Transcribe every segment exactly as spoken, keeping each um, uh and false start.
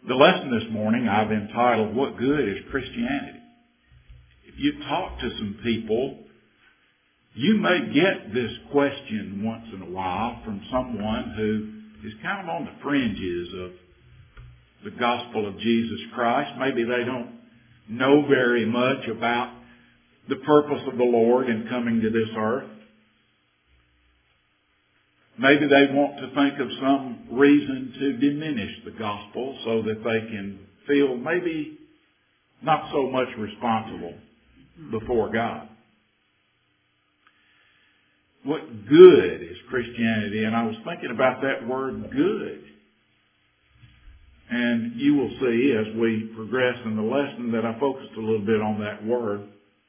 The lesson this morning I've entitled, What Good is Christianity? If you talk to some people, you may get this question once in a while from someone who is kind of on the fringes of the gospel of Jesus Christ. Maybe they don't know very much about the purpose of the Lord in coming to this earth. Maybe they want to think of some reason to diminish the gospel so that they can feel maybe not so much responsible before God. What good is Christianity? And I was thinking about that word good. And you will see as we progress in the lesson that I focused a little bit on that word.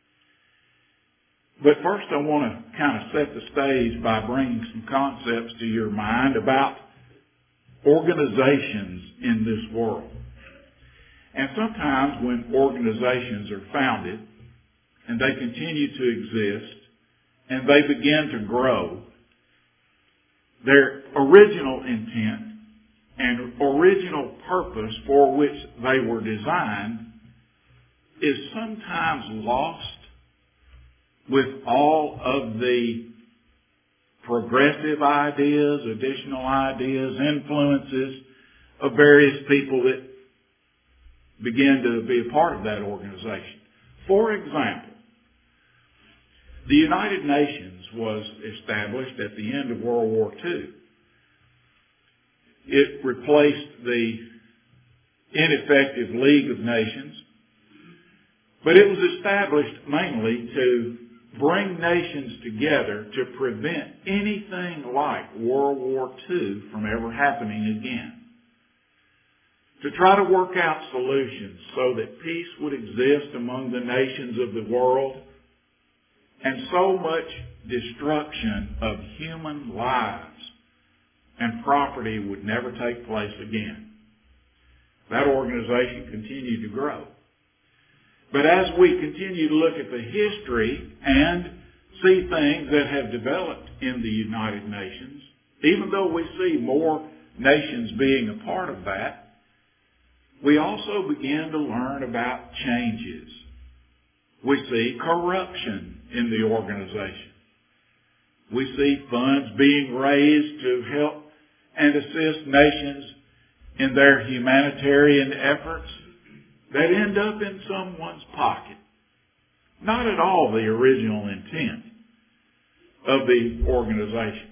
But first I want to kind of set the stage by bringing some concepts to your mind about organizations in this world. And sometimes when organizations are founded and they continue to exist and they begin to grow, their original intent and original purpose for which they were designed is sometimes lost with all of the progressive ideas, additional ideas, influences of various people that begin to be a part of that organization. For example, the United Nations was established at the end of World War Two. It replaced the ineffective League of Nations, but it was established mainly to bring nations together to prevent anything like World War Two from ever happening again. To try to work out solutions so that peace would exist among the nations of the world and so much destruction of human lives and property would never take place again. That organization continued to grow. But as we continue to look at the history and see things that have developed in the United Nations, even though we see more nations being a part of that, we also begin to learn about changes. We see corruption in the organization. We see funds being raised to help and assist nations in their humanitarian efforts that end up in someone's pocket. Not at all the original intent of the organization.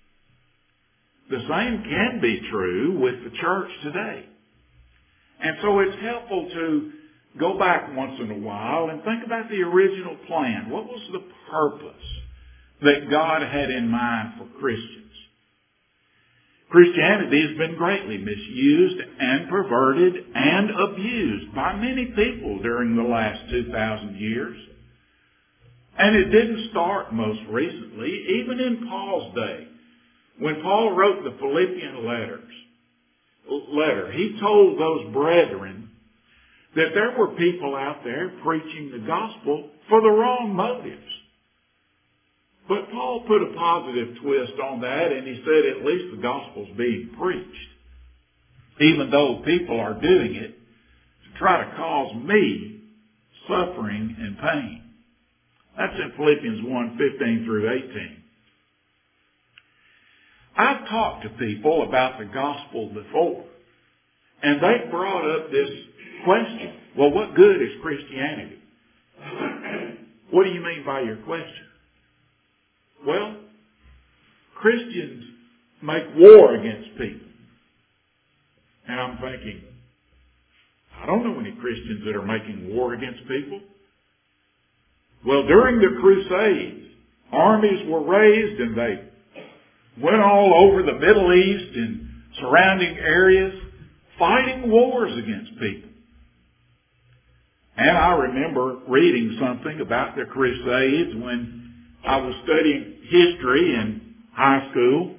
The same can be true with the church today. And so it's helpful to go back once in a while and think about the original plan. What was the purpose that God had in mind for Christians? Christianity has been greatly misused and perverted and abused by many people during the last two thousand years. And it didn't start most recently, even in Paul's day. When Paul wrote the Philippian letters, letter, he told those brethren that there were people out there preaching the gospel for the wrong motives. But Paul put a positive twist on that, and he said at least the gospel's being preached, even though people are doing it to try to cause me suffering and pain. That's in Philippians one, fifteen through eighteen. I've talked to people about the gospel before, and they brought up this question. Well, what good is Christianity? What do you mean by your question? Well, Christians make war against people. And I'm thinking, I don't know any Christians that are making war against people. Well, during the Crusades, armies were raised and they went all over the Middle East and surrounding areas fighting wars against people. And I remember reading something about the Crusades when I was studying history in high school.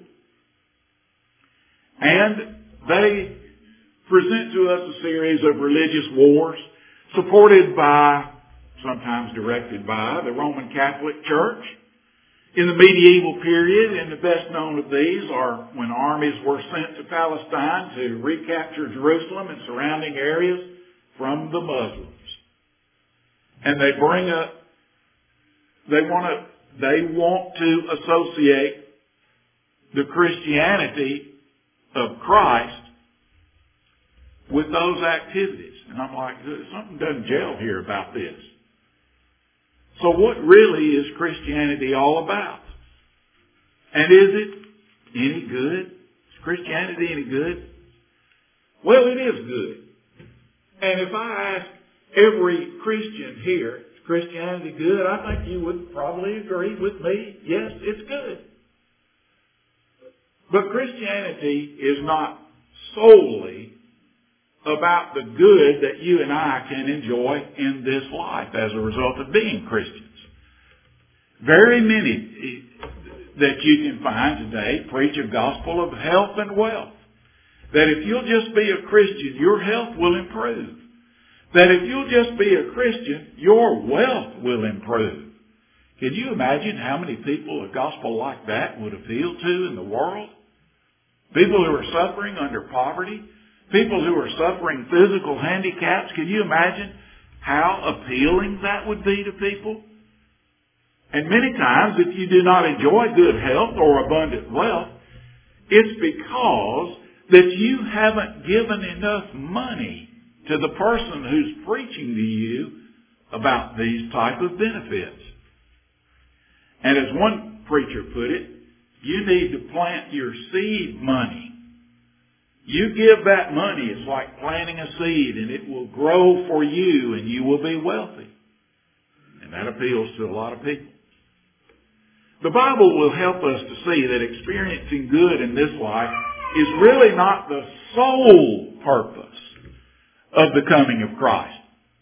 And they present to us a series of religious wars supported by, sometimes directed by, the Roman Catholic Church In the medieval period, and the best known of these are when armies were sent to Palestine to recapture Jerusalem and surrounding areas from the Muslims. And they bring up, they want to, they want to associate the Christianity of Christ with those activities. And I'm like, something doesn't gel here about this. So what really is Christianity all about? And is it any good? Is Christianity any good? Well, it is good. And if I ask every Christian here, is Christianity good? I think you would probably agree with me. Yes, it's good. But Christianity is not solely about the good that you and I can enjoy in this life as a result of being Christians. Very many that you can find today preach a gospel of health and wealth. That if you'll just be a Christian, your health will improve. That if you'll just be a Christian, your wealth will improve. Can you imagine how many people a gospel like that would appeal to in the world? People who are suffering under poverty, people who are suffering physical handicaps. Can you imagine how appealing that would be to people? And many times, if you do not enjoy good health or abundant wealth, it's because that you haven't given enough money to the person who's preaching to you about these type of benefits. And as one preacher put it, you need to plant your seed money. You give that money, it's like planting a seed, and it will grow for you and you will be wealthy. And that appeals to a lot of people. The Bible will help us to see that experiencing good in this life is really not the sole purpose of the coming of Christ.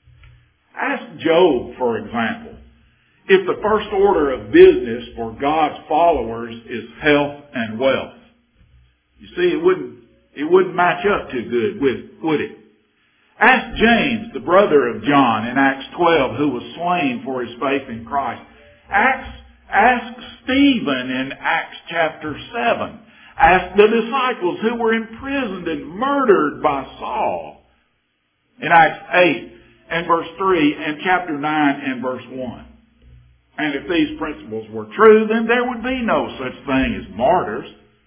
Ask Job, for example, if the first order of business for God's followers is health and wealth. You see, it wouldn't It wouldn't match up too good, would it? Ask James, the brother of John, in Acts twelve, who was slain for his faith in Christ. Ask, ask Stephen in Acts chapter seven. Ask the disciples who were imprisoned and murdered by Saul in Acts eight and verse three and chapter nine and verse one. And if these principles were true, then there would be no such thing as martyrs.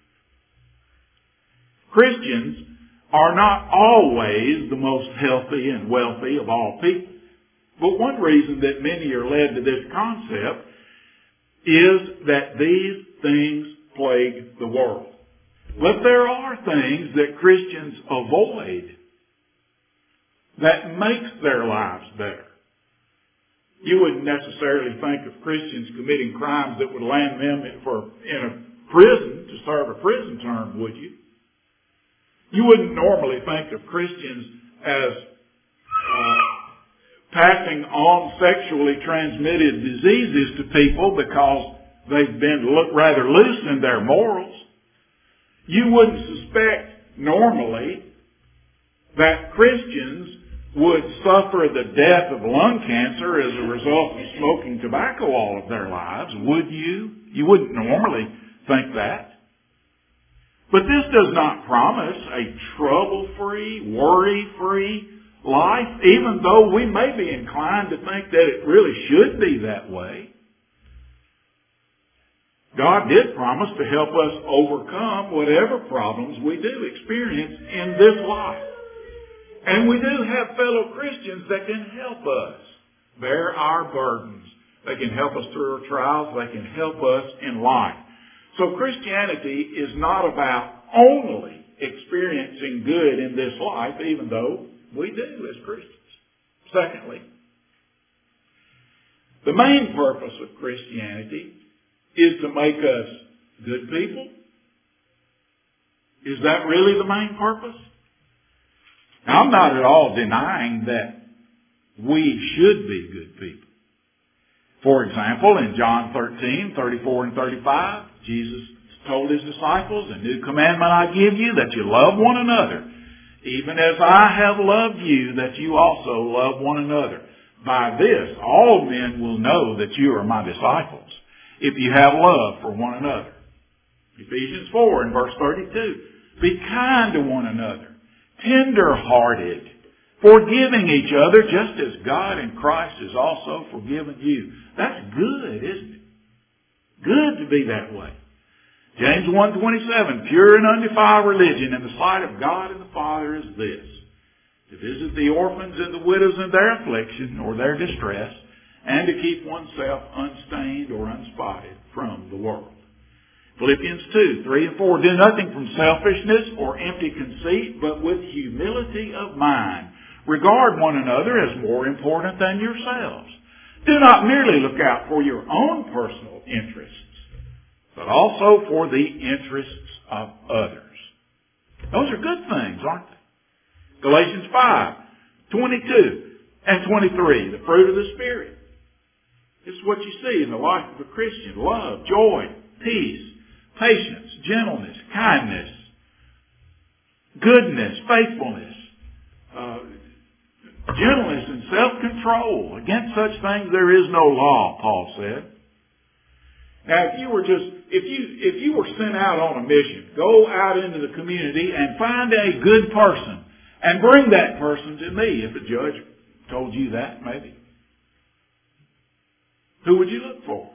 Christians are not always the most healthy and wealthy of all people. But one reason that many are led to this concept is that these things plague the world. But there are things that Christians avoid that makes their lives better. You wouldn't necessarily think of Christians committing crimes that would land them for, in a prison to serve a prison term, would you? You wouldn't normally think of Christians as uh, passing on sexually transmitted diseases to people because they've been look rather loose in their morals. You wouldn't suspect normally that Christians would suffer the death of lung cancer as a result of smoking tobacco all of their lives, would you? You wouldn't normally think that. But this does not promise a trouble-free, worry-free life, even though we may be inclined to think that it really should be that way. God did promise to help us overcome whatever problems we do experience in this life. And we do have fellow Christians that can help us bear our burdens. They can help us through our trials. They can help us in life. So Christianity is not about only experiencing good in this life, even though we do as Christians. Secondly, the main purpose of Christianity is to make us good people. Is that really the main purpose? Now, I'm not at all denying that we should be good people. For example, in John thirteen, thirty-four and thirty-five, Jesus told his disciples, "A new commandment I give you, that you love one another, even as I have loved you, that you also love one another. By this, all men will know that you are my disciples, if you have love for one another. Ephesians four and verse thirty-two. Be kind to one another, tender-hearted, forgiving each other just as God in Christ has also forgiven you. That's good, isn't it? Good to be that way. James one twenty-seven, pure and undefiled religion in the sight of God and the Father is this: to visit the orphans and the widows in their affliction or their distress, and to keep oneself unstained or unspotted from the world. Philippians two, three and four, do nothing from selfishness or empty conceit, but with humility of mind. Regard one another as more important than yourselves. Do not merely look out for your own personal interests, but also for the interests of others. Those are good things, aren't they? Galatians five, twenty-two and twenty-three, the fruit of the Spirit. This is what you see in the life of a Christian: love, joy, peace, patience, gentleness, kindness, goodness, faithfulness, uh, gentleness and self-control. Against such things there is no law, Paul said. Now, if you were just, if you, if you were sent out on a mission, go out into the community and find a good person and bring that person to me. If a judge told you that, maybe. Who would you look for?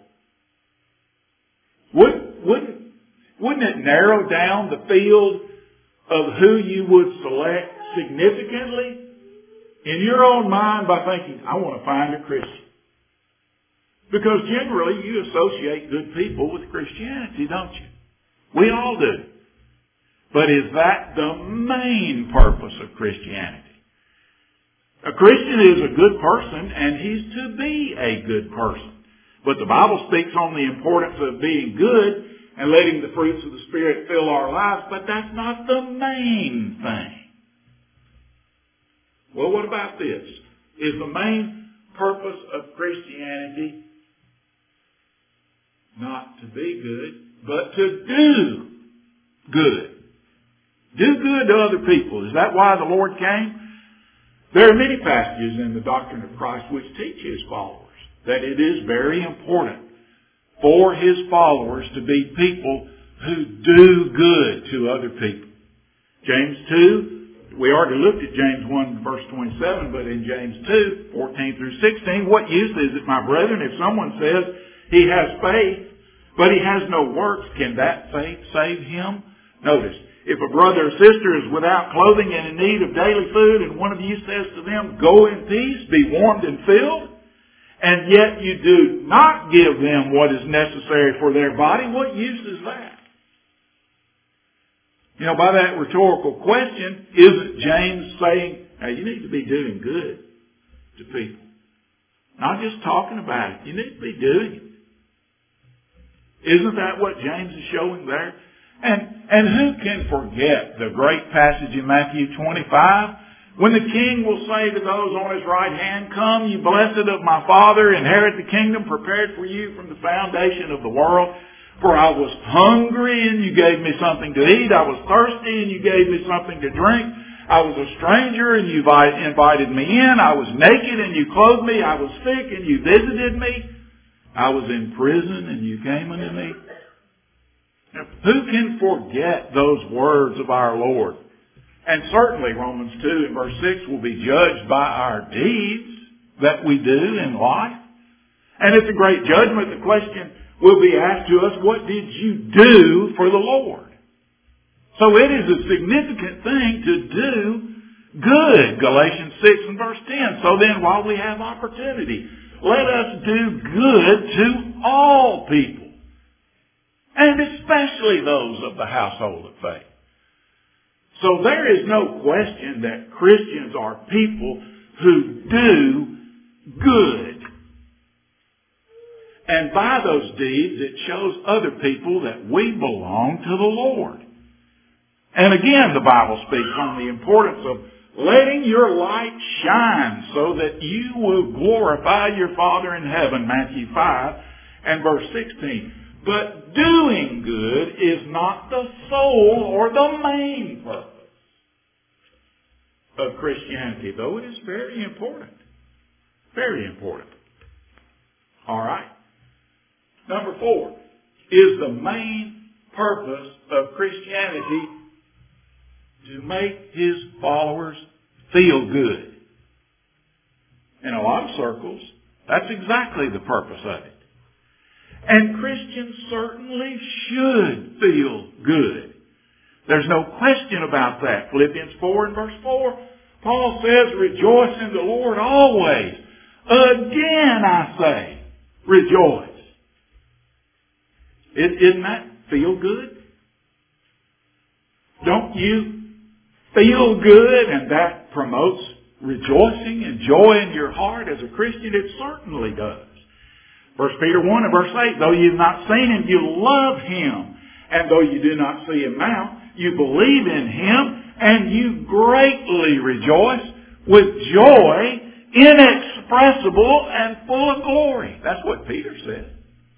Would, wouldn't, wouldn't it narrow down the field of who you would select significantly in your own mind by thinking, I want to find a Christian? Because generally you associate good people with Christianity, don't you? We all do. But is that the main purpose of Christianity? A Christian is a good person, and he's to be a good person. But the Bible speaks on the importance of being good and letting the fruits of the Spirit fill our lives, but that's not the main thing. Well, what about this? Is the main purpose of Christianity not to be good, but to do good? Do good to other people. Is that why the Lord came? There are many passages in the doctrine of Christ which teach His followers that it is very important for His followers to be people who do good to other people. James two, we already looked at James one verse twenty-seven, but in James two, fourteen through sixteen, what use is it, my brethren, if someone says he has faith, but he has no works, can that faith save him? Notice, if a brother or sister is without clothing and in need of daily food, and one of you says to them, go in peace, be warmed and filled, and yet you do not give them what is necessary for their body, what use is that? You know, by that rhetorical question, isn't James saying, hey, you need to be doing good to people? Not just talking about it. You need to be doing it. Isn't that what James is showing there? And, and who can forget the great passage in Matthew twenty-five? When the king will say to those on his right hand, come, you blessed of my Father, inherit the kingdom prepared for you from the foundation of the world. For I was hungry, and you gave me something to eat. I was thirsty, and you gave me something to drink. I was a stranger, and you invited me in. I was naked, and you clothed me. I was sick, and you visited me. I was in prison, and you came unto me. Now, who can forget those words of our Lord? And certainly Romans two and verse six will be judged by our deeds that we do in life. And it's a great judgment. The question will be asked to us, what did you do for the Lord? So it is a significant thing to do good, Galatians six and verse ten. So then while we have opportunity, let us do good to all people, and especially those of the household of faith. So there is no question that Christians are people who do good. And by those deeds, it shows other people that we belong to the Lord. And again, the Bible speaks on the importance of letting your light shine so that you will glorify your Father in heaven, Matthew five and verse sixteen. But doing good is not the sole or the main purpose of Christianity, though it is very important. Very important. All right. Number four, is the main purpose of Christianity to make His followers feel good. In a lot of circles, that's exactly the purpose of it. And Christians certainly should feel good. There's no question about that. Philippians four and verse four, Paul says, rejoice in the Lord always. Again I say, rejoice. Isn't that feel good? Don't you feel good and that promotes rejoicing and joy in your heart as a Christian? It certainly does. First Peter one and verse eight, though you've not seen Him, you love Him. And though you do not see Him now, you believe in Him and you greatly rejoice with joy inexpressible and full of glory. That's what Peter said.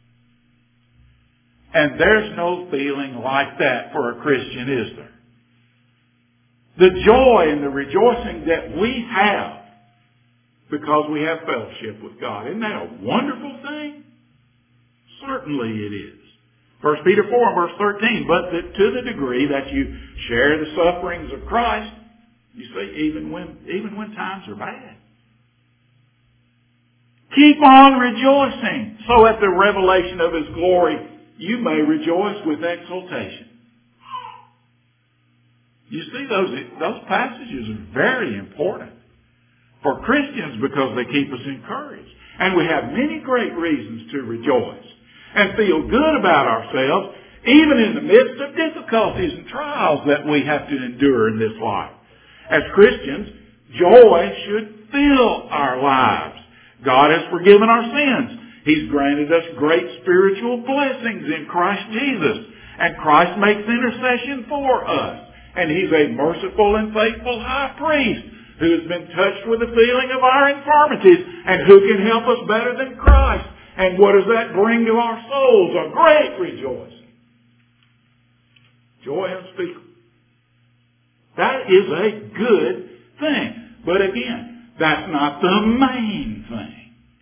And there's no feeling like that for a Christian, is there? The joy and the rejoicing that we have because we have fellowship with God. Isn't that a wonderful thing? Certainly it is. First Peter four and verse thirteen, but that to the degree that you share the sufferings of Christ, you see, even when, even when times are bad, keep on rejoicing, so at the revelation of His glory you may rejoice with exultation. You see, those, those passages are very important for Christians because they keep us encouraged. And we have many great reasons to rejoice and feel good about ourselves, even in the midst of difficulties and trials that we have to endure in this life. As Christians, joy should fill our lives. God has forgiven our sins. He's granted us great spiritual blessings in Christ Jesus. And Christ makes intercession for us. And He's a merciful and faithful high priest who has been touched with the feeling of our infirmities. And who can help us better than Christ? And what does that bring to our souls? A great rejoicing. Joy unspeakable. That is a good thing. But again, that's not the main thing.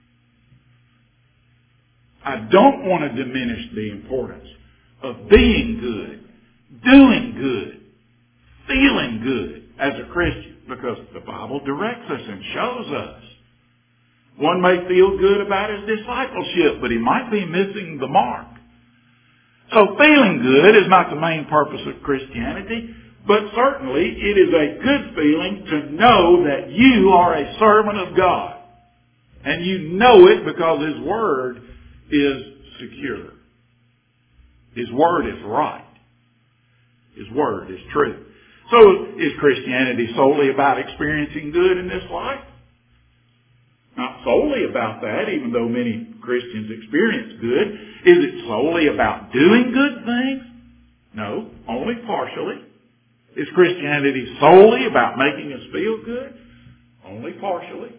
I don't want to diminish the importance of being good, doing good, feeling good as a Christian, because the Bible directs us and shows us. One may feel good about his discipleship, but he might be missing the mark. So feeling good is not the main purpose of Christianity, but certainly it is a good feeling to know that you are a servant of God. And you know it because His Word is secure. His Word is right. His Word is true. So is Christianity solely about experiencing good in this life? Not solely about that, even though many Christians experience good. Is it solely about doing good things? No, only partially. Is Christianity solely about making us feel good? Only partially.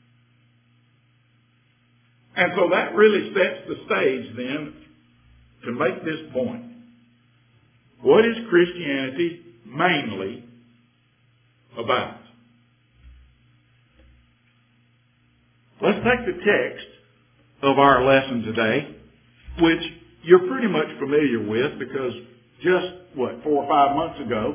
And so that really sets the stage then to make this point. What is Christianity mainly about? Let's take the text of our lesson today, which you're pretty much familiar with because just, what, four or five months ago,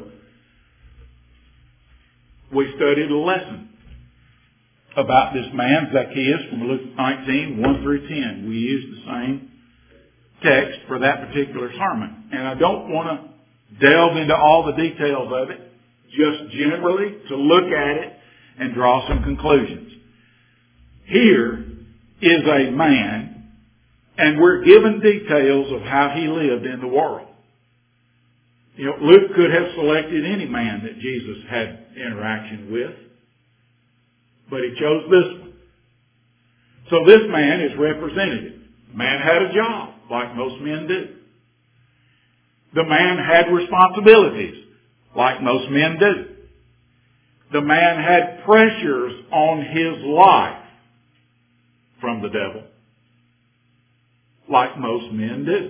we studied a lesson about this man, Zacchaeus, from Luke nineteen, one through ten. We used the same text for that particular sermon. And I don't want to delve into all the details of it, just generally to look at it and draw some conclusions. Here is a man, and we're given details of how he lived in the world. You know, Luke could have selected any man that Jesus had interaction with, but he chose this one. So this man is representative. The man had a job, like most men do. The man had responsibilities, like most men do. The man had pressures on his life from the devil, like most men do.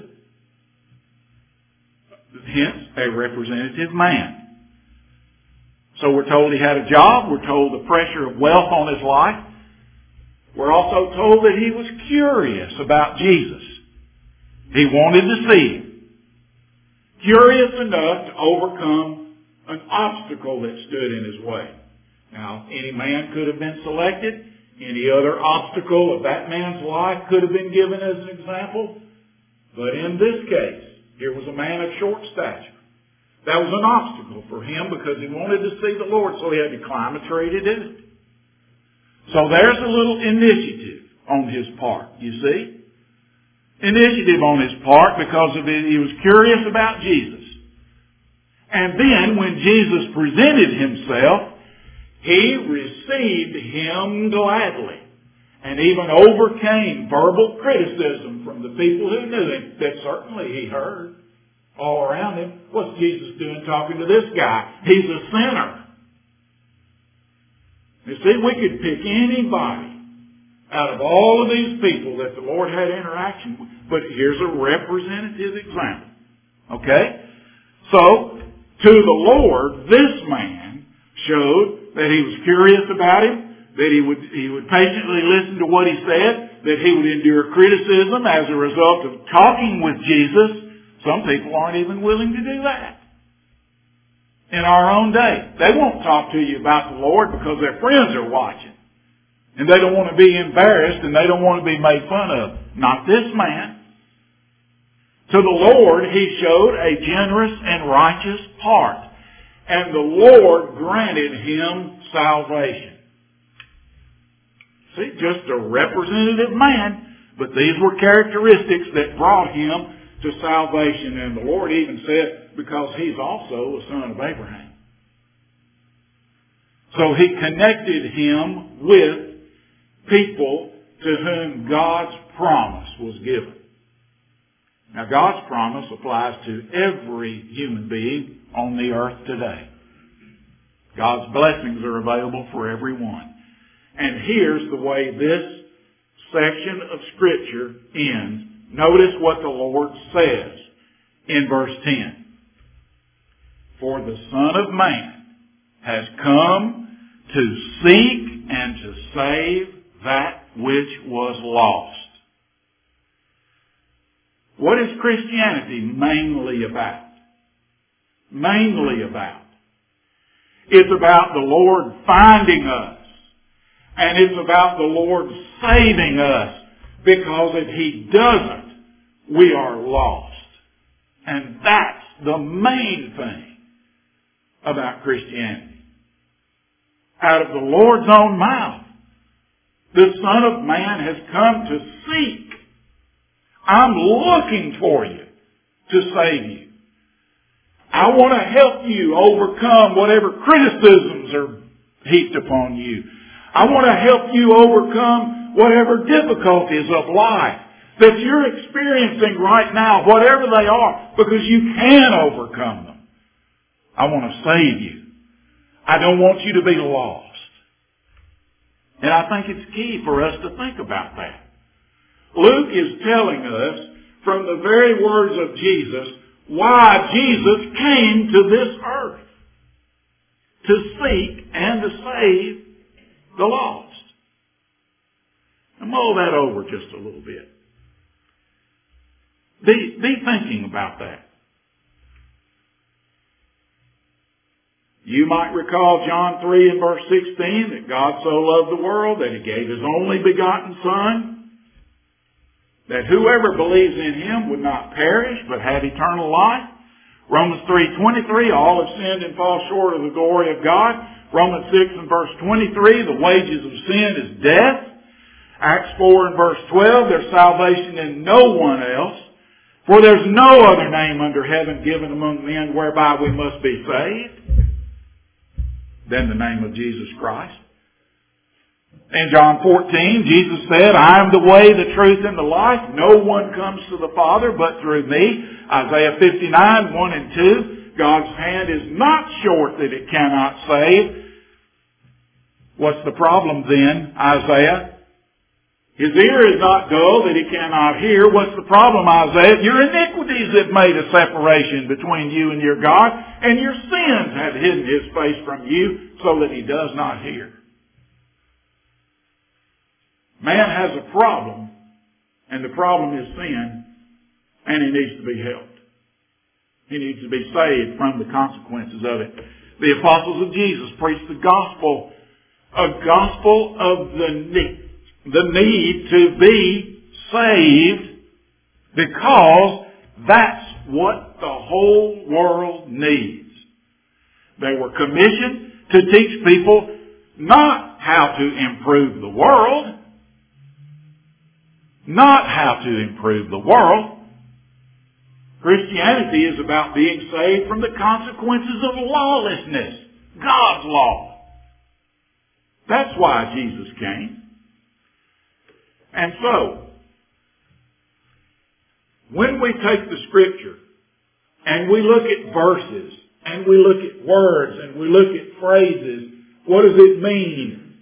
Hence, a representative man. So we're told he had a job. We're told the pressure of wealth on his life. We're also told that he was curious about Jesus. He wanted to see him. Curious enough to overcome an obstacle that stood in his way. Now, any man could have been selected. Any other obstacle of that man's life could have been given as an example. But in this case, here was a man of short stature. That was an obstacle for him because he wanted to see the Lord, so he had to climb a tree to do it. So there's a little initiative on his part, you see. Initiative on his part because of it, he was curious about Jesus. And then when Jesus presented himself, he received him gladly and even overcame verbal criticism from the people who knew him that certainly he heard all around him. What's Jesus doing talking to this guy? He's a sinner. You see, we could pick anybody out of all of these people that the Lord had interaction with, but here's a representative example. Okay? So, to the Lord, this man showed that he was curious about him, that he would, he would patiently listen to what he said, that he would endure criticism as a result of talking with Jesus. Some people aren't even willing to do that. In our own day, they won't talk to you about the Lord because their friends are watching. And they don't want to be embarrassed and they don't want to be made fun of. Not this man. To the Lord, he showed a generous and righteous heart. And the Lord granted him salvation. See, just a representative man, but these were characteristics that brought him to salvation. And the Lord even said, because he's also a son of Abraham. So he connected him with people to whom God's promise was given. Now, God's promise applies to every human being on the earth today. God's blessings are available for everyone. And here's the way this section of Scripture ends. Notice what the Lord says in verse ten. For the Son of Man has come to seek and to save that which was lost. What is Christianity mainly about? Mainly about. It's about the Lord finding us. And it's about the Lord saving us. Because if He doesn't, we are lost. And that's the main thing about Christianity. Out of the Lord's own mouth, the Son of Man has come to seek. I'm looking for you to save you. I want to help you overcome whatever criticisms are heaped upon you. I want to help you overcome whatever difficulties of life that you're experiencing right now, whatever they are, because you can overcome them. I want to save you. I don't want you to be lost. And I think it's key for us to think about that. Luke is telling us from the very words of Jesus why Jesus came to this earth. To seek and to save the lost. Now mull that over just a little bit. Be, be thinking about that. You might recall John three and verse sixteen, that God so loved the world that He gave His only begotten Son, that whoever believes in Him would not perish but have eternal life. Romans three twenty-three, all have sinned and fall short of the glory of God. Romans six and verse twenty-three, the wages of sin is death. Acts four and verse twelve, there's salvation in no one else. For there's no other name under heaven given among men whereby we must be saved than the name of Jesus Christ. In John fourteen, Jesus said, I am the way, the truth, and the life. No one comes to the Father but through me. Isaiah fifty-nine, one and two. God's hand is not short that it cannot save. What's the problem then, Isaiah? His ear is not dull that He cannot hear. What's the problem, Isaiah? Your iniquities have made a separation between you and your God, and your sins have hidden His face from you so that He does not hear. Man has a problem, and the problem is sin. And he needs to be helped. He needs to be saved from the consequences of it. The apostles of Jesus preached the gospel, a gospel of the need, the need to be saved, because that's what the whole world needs. They were commissioned to teach people not how to improve the world, not how to improve the world. Christianity is about being saved from the consequences of lawlessness, God's law. That's why Jesus came. And so, when we take the Scripture and we look at verses and we look at words and we look at phrases, what does it mean?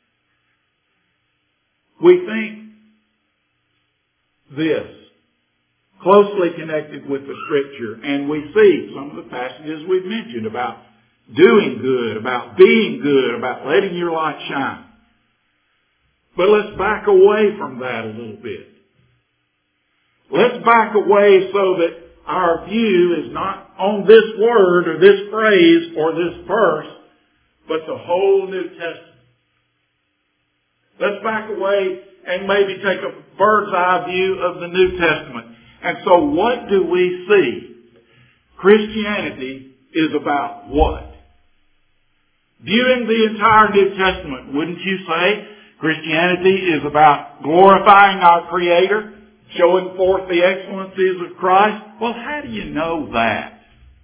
We think this, closely connected with the Scripture, and we see some of the passages we've mentioned about doing good, about being good, about letting your light shine. But let's back away from that a little bit. Let's back away so that our view is not on this word or this phrase or this verse, but the whole New Testament. Let's back away and maybe take a bird's eye view of the New Testament. And so what do we see? Christianity is about what? Viewing the entire New Testament, wouldn't you say Christianity is about glorifying our Creator, showing forth the excellencies of Christ? Well, how do you know that?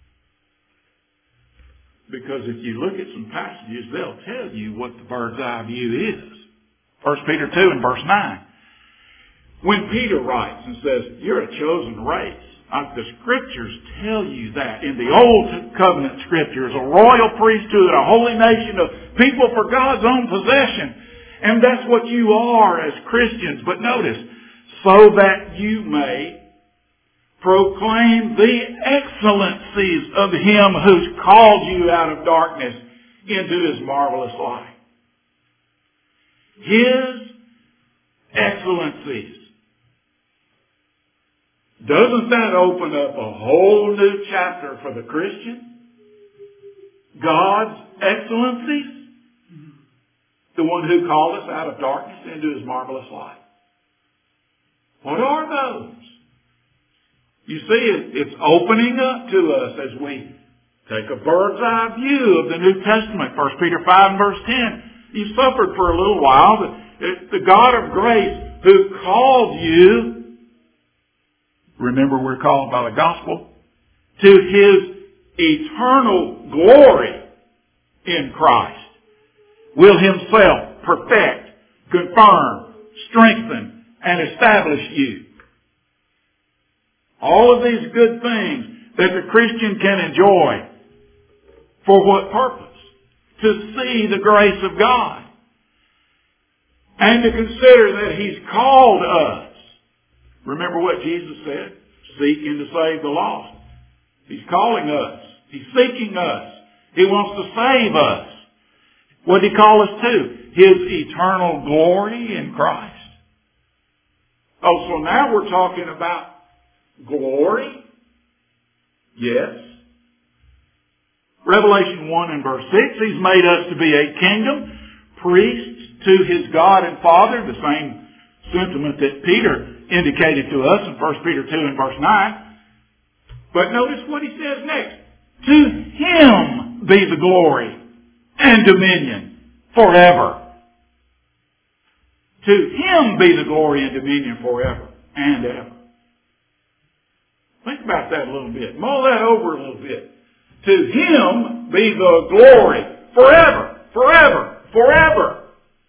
Because if you look at some passages, they'll tell you what the bird's eye view is. First Peter two and verse nine. When Peter writes and says, you're a chosen race, uh, the Scriptures tell you that. In the Old Covenant Scriptures, a royal priesthood, a holy nation of people for God's own possession. And that's what you are as Christians. But notice, so that you may proclaim the excellencies of Him who's called you out of darkness into His marvelous light. His excellencies. Doesn't that open up a whole new chapter for the Christian? God's excellencies? The one who called us out of darkness into His marvelous light. What are those? You see, it's opening up to us as we take a bird's eye view of the New Testament. First Peter five and verse ten. You suffered for a little while, but the God of grace who called you, remember we're called by the gospel, to His eternal glory in Christ, will Himself perfect, confirm, strengthen, and establish you. All of these good things that the Christian can enjoy. For what purpose? To see the grace of God. And to consider that He's called us. Remember what Jesus said? Seeking to save the lost. He's calling us. He's seeking us. He wants to save us. What did He call us to? His eternal glory in Christ. Oh, so now we're talking about glory? Yes. Revelation one and verse six, He's made us to be a kingdom, priests to His God and Father, the same sentiment that Peter indicated to us in First Peter two and verse nine. But notice what he says next. To Him be the glory and dominion forever. To Him be the glory and dominion forever and ever. Think about that a little bit. Mull that over a little bit. To Him be the glory forever, forever, forever.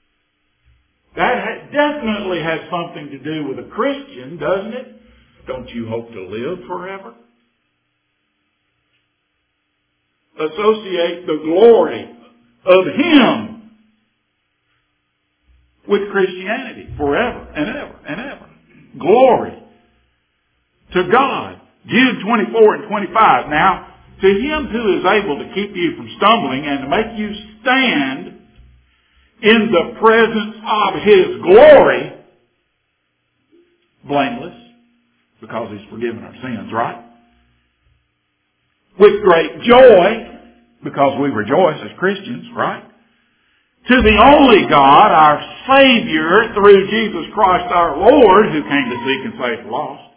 That definitely has something to do with a Christian, doesn't it? Don't you hope to live forever? Associate the glory of Him with Christianity forever and ever and ever. Glory to God. Jude twenty-four and twenty-five. Now, to Him who is able to keep you from stumbling and to make you stand in the presence of His glory, blameless, because He's forgiven our sins, right? With great joy, because we rejoice as Christians, right? To the only God, our Savior, through Jesus Christ our Lord, who came to seek and save the lost,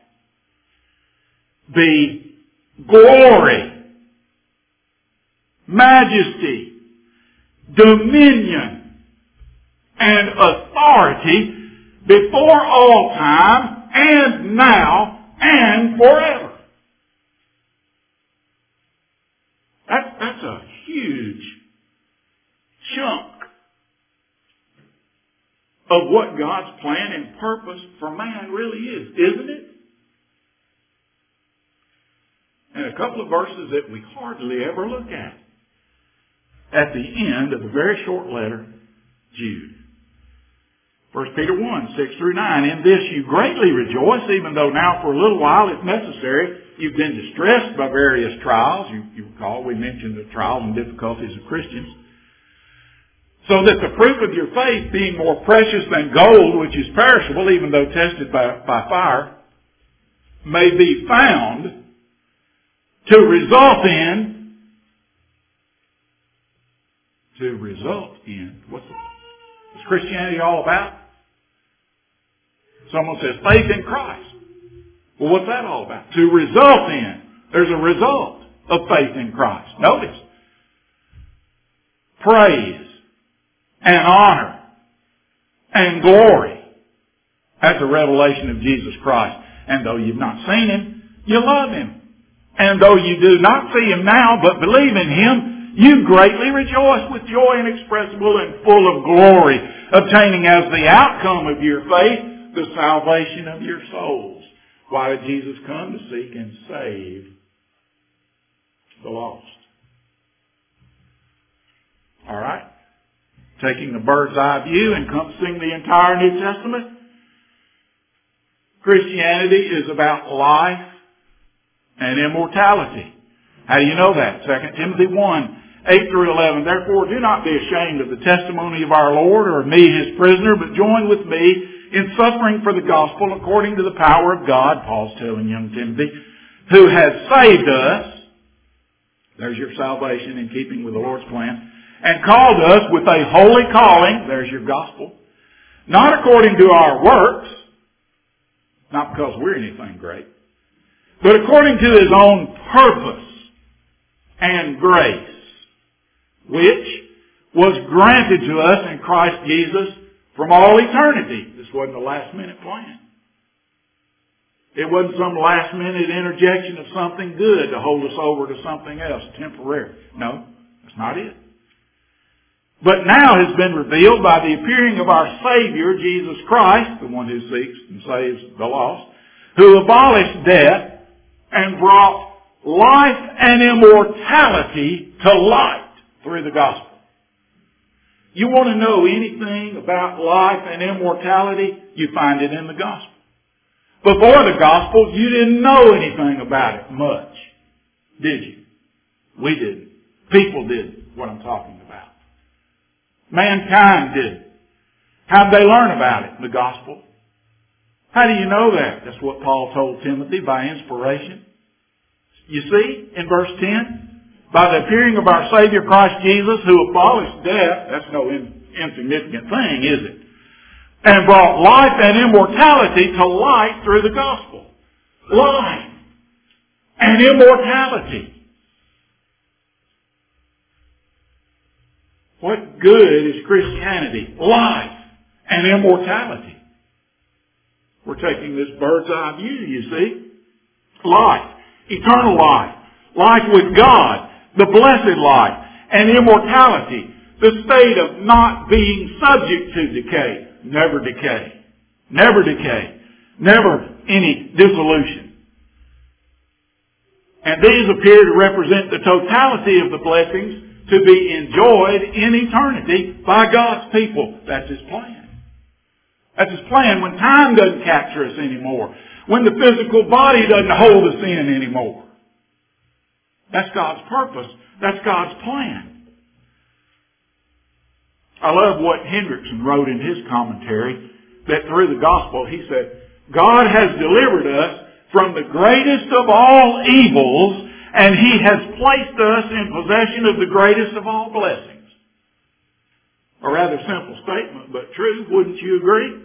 be glory, majesty, dominion, and authority before all time, and now, and forever. That, that's a huge chunk of what God's plan and purpose for man really is, isn't it? And a couple of verses that we hardly ever look at. At the end of the very short letter, Jude. First Peter one, six through nine. In this you greatly rejoice, even though now for a little while, if necessary, you've been distressed by various trials. You, you recall we mentioned the trials and difficulties of Christians. So that the fruit of your faith, being more precious than gold, which is perishable, even though tested by, by fire, may be found to result in, to result in, what's, what's Christianity all about? Someone says faith in Christ. Well, what's that all about? To result in. There's a result of faith in Christ. Notice. Praise and honor and glory. That's a revelation of Jesus Christ. And though you've not seen Him, you love Him. And though you do not see Him now, but believe in Him, you greatly rejoice with joy inexpressible and full of glory, obtaining as the outcome of your faith the salvation of your souls. Why did Jesus come? To seek and save the lost. All right? Taking the bird's eye view, encompassing the entire New Testament, Christianity is about life and immortality. How do you know that? Second Timothy one, eight through eleven. Therefore, do not be ashamed of the testimony of our Lord or of me, His prisoner, but join with me in suffering for the gospel according to the power of God, Paul's telling young Timothy, who has saved us. There's your salvation in keeping with the Lord's plan. And called us with a holy calling. There's your gospel. Not according to our works. Not because we're anything great. But according to His own purpose and grace, which was granted to us in Christ Jesus from all eternity. This wasn't a last minute plan. It wasn't some last minute interjection of something good to hold us over to something else temporary. No, that's not it. But now has been revealed by the appearing of our Savior, Jesus Christ, the one who seeks and saves the lost, who abolished death and brought life and immortality to light through the gospel. You want to know anything about life and immortality, you find it in the gospel. Before the gospel, you didn't know anything about it much, did you? We didn't. People didn't, what I'm talking about. Mankind didn't. How'd they learn about it? The gospel. How do you know that? That's what Paul told Timothy by inspiration. You see, in verse ten, by the appearing of our Savior Christ Jesus, who abolished death, that's no in, insignificant thing, is it? And brought life and immortality to light through the gospel. Life and immortality. What good is Christianity? Life and immortality. We're taking this bird's eye view, you see. Life. Eternal life. Life with God. The blessed life. And immortality. The state of not being subject to decay. Never decay. Never decay. Never any dissolution. And these appear to represent the totality of the blessings to be enjoyed in eternity by God's people. That's His plan. That's His plan when time doesn't capture us anymore. When the physical body doesn't hold us in anymore. That's God's purpose. That's God's plan. I love what Hendrickson wrote in his commentary, that through the gospel, he said, God has delivered us from the greatest of all evils, and He has placed us in possession of the greatest of all blessings. A rather simple statement, but true, wouldn't you agree?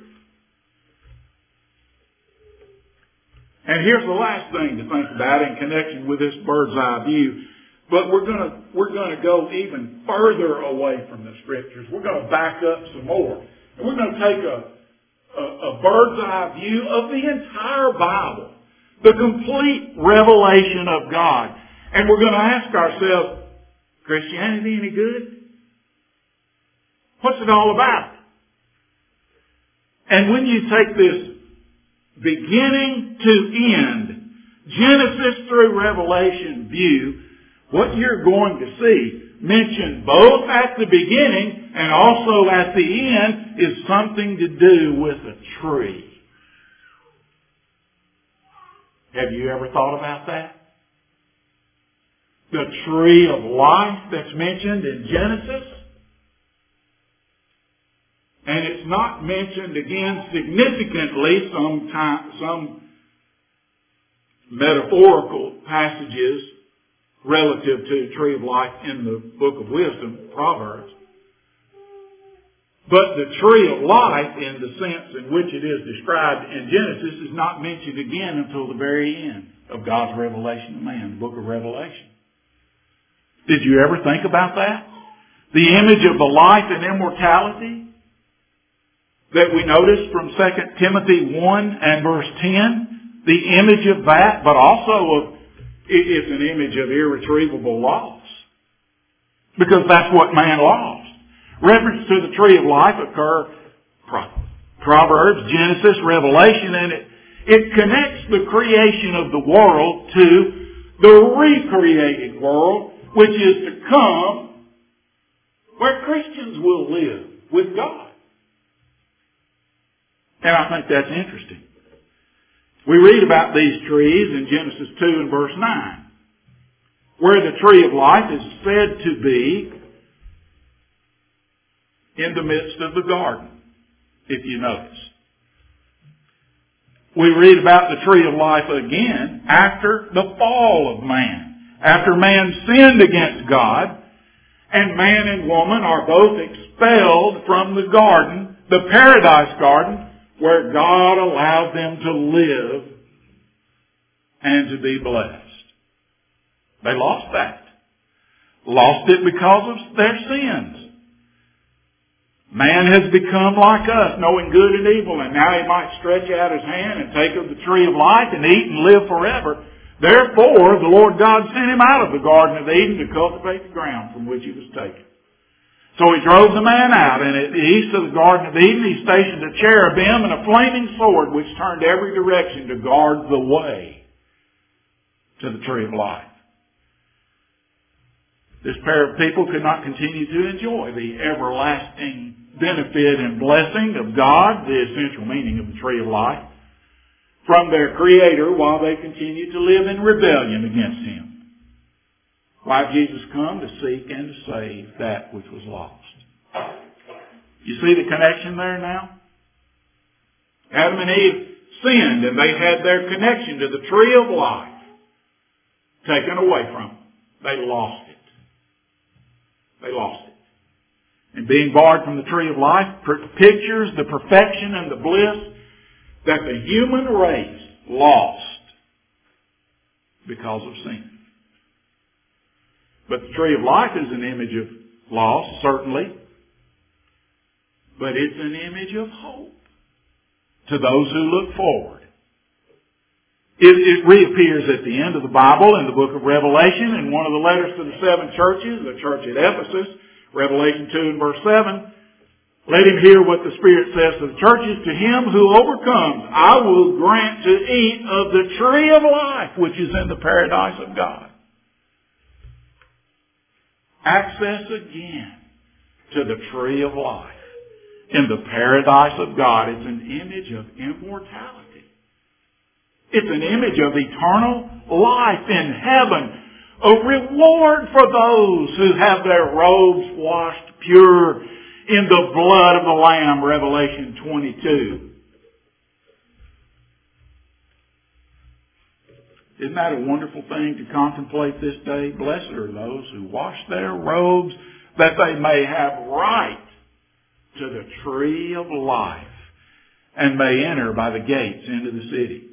And here's the last thing to think about in connection with this bird's eye view. But we're gonna, we're gonna go even further away from the Scriptures. We're gonna back up some more. And we're gonna take a, a, a bird's eye view of the entire Bible. The complete revelation of God. And we're gonna ask ourselves, Christianity any good? What's it all about? And when you take this beginning to end, Genesis through Revelation view, what you're going to see mentioned both at the beginning and also at the end is something to do with a tree. Have you ever thought about that? The tree of life that's mentioned in Genesis. And it's not mentioned again significantly, some time, some metaphorical passages relative to the tree of life in the book of wisdom, Proverbs. But the tree of life, in the sense in which it is described in Genesis, is not mentioned again until the very end of God's revelation to man, the book of Revelation. Did you ever think about that? The image of the life and immortality that we notice from Second Timothy one and verse ten, the image of that, but also of, it's an image of irretrievable loss. Because that's what man lost. Reference to the tree of life occur Proverbs, Genesis, Revelation, and it, it connects the creation of the world to the recreated world, which is to come, where Christians will live with God. And I think that's interesting. We read about these trees in Genesis two and verse nine, where the tree of life is said to be in the midst of the garden, if you notice. We read about the tree of life again after the fall of man, after man sinned against God, and man and woman are both expelled from the garden, the paradise garden, where God allowed them to live and to be blessed. They lost that. Lost it because of their sins. Man has become like us, knowing good and evil, and now he might stretch out his hand and take of the tree of life and eat and live forever. Therefore, the Lord God sent him out of the Garden of Eden to cultivate the ground from which he was taken. So he drove the man out, and at the east of the Garden of Eden he stationed a cherubim and a flaming sword which turned every direction to guard the way to the tree of life. This pair of people could not continue to enjoy the everlasting benefit and blessing of God, the essential meaning of the tree of life, from their Creator while they continued to live in rebellion against Him. Why did Jesus come? To seek and to save that which was lost. You see the connection there now? Adam and Eve sinned and they had their connection to the tree of life taken away from them. They lost it. They lost it. And being barred from the tree of life pictures the perfection and the bliss that the human race lost because of sin. But the tree of life is an image of loss, certainly. But it's an image of hope to those who look forward. It, it reappears at the end of the Bible in the book of Revelation in one of the letters to the seven churches, the church at Ephesus, Revelation two and verse seven. Let him hear what the Spirit says to the churches. To him who overcomes, I will grant to eat of the tree of life, which is in the paradise of God. Access again to the tree of life in the paradise of God. It's an image of immortality. It's an image of eternal life in heaven. A reward for those who have their robes washed pure in the blood of the Lamb, Revelation twenty-two. Isn't that a wonderful thing to contemplate this day? Blessed are those who wash their robes, that they may have right to the tree of life, and may enter by the gates into the city.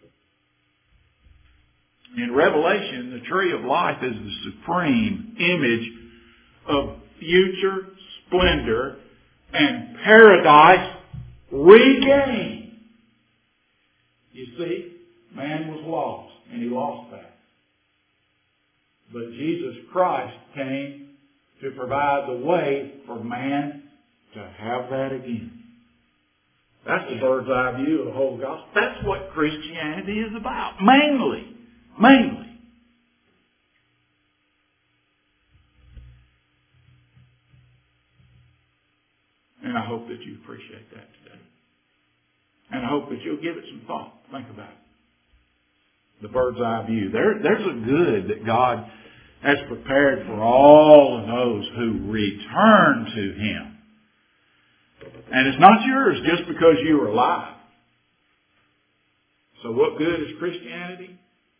In Revelation, the tree of life is the supreme image of future splendor and paradise regained. You see, man was lost, and he lost that. But Jesus Christ came to provide the way for man to have that again. That's the bird's eye view of the whole gospel. That's what Christianity is about. Mainly. Mainly. And I hope that you appreciate that today. And I hope that you'll give it some thought. Think about it. The bird's eye view. There, there's a good that God has prepared for all of those who return to Him. And it's not yours just because you are alive. So what good is Christianity?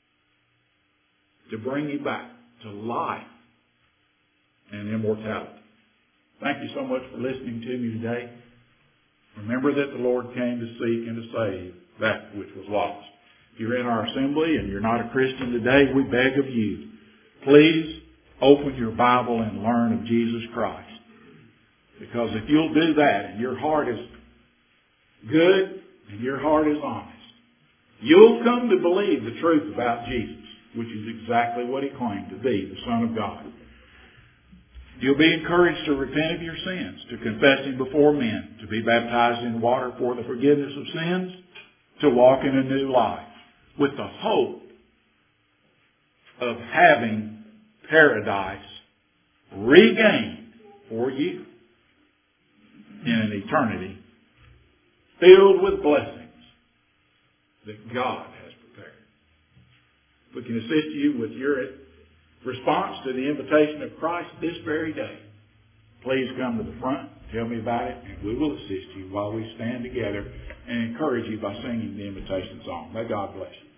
To bring you back to life and immortality. Thank you so much for listening to me today. Remember that the Lord came to seek and to save that which was lost. If you're in our assembly and you're not a Christian today, we beg of you, please open your Bible and learn of Jesus Christ. Because if you'll do that and your heart is good and your heart is honest, you'll come to believe the truth about Jesus, which is exactly what He claimed to be, the Son of God. You'll be encouraged to repent of your sins, to confess Him before men, to be baptized in water for the forgiveness of sins, to walk in a new life with the hope of having paradise regained for you in an eternity filled with blessings that God has prepared. If we can assist you with your response to the invitation of Christ this very day, please come to the front, tell me about it, and we will assist you while we stand together and encourage you by singing the invitation song. May God bless you.